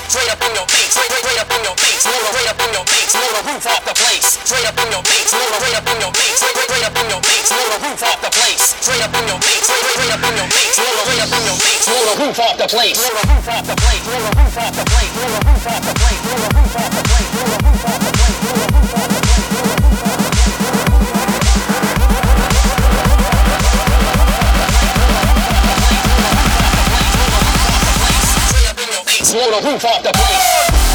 straight up in your face, straight up in your face, straight up in your face, blow the roof off the place, straight up in your face, straight up in your face, straight up in your face, blow the roof off the place, straight up in your face, straight up in your face, straight up in your face, blow the roof off the place, blow the roof off the place, blow the roof off the place, blow the roof off the place, blow the roof off the place, blow the roof off the place, blow the roof off the place. Blow the roof off the place.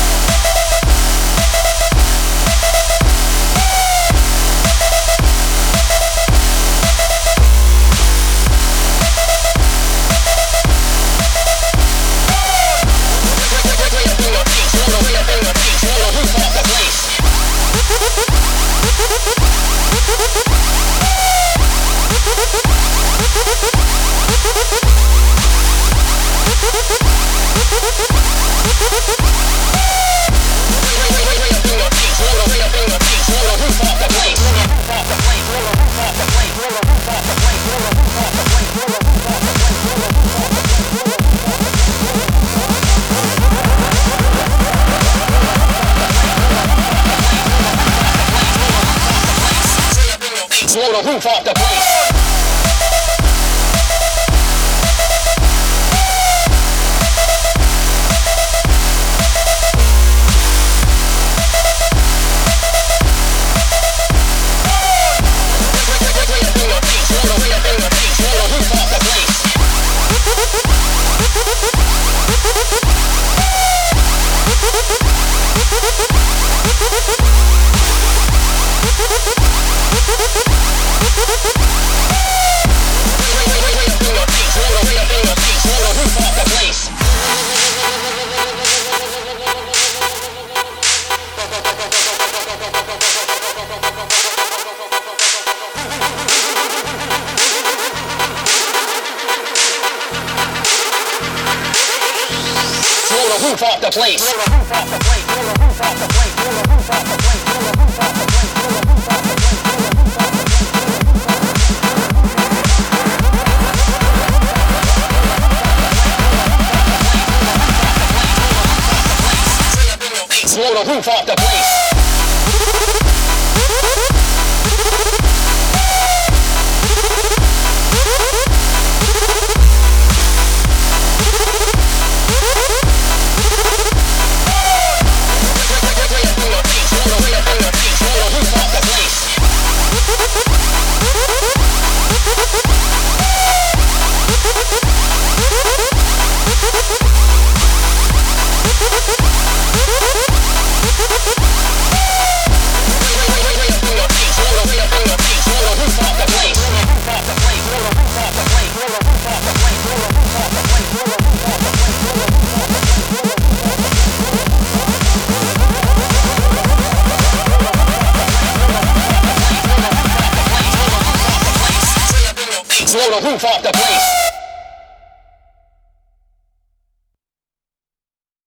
Blow the roof off the place. Roof off the place. Blow the roof off the place. Blow the roof off the place. Blow the roof off the place. Blow the roof off the place. Blow the roof off the place. Blow the roof off the place. Blow the roof off the place. Blow the roof off the place.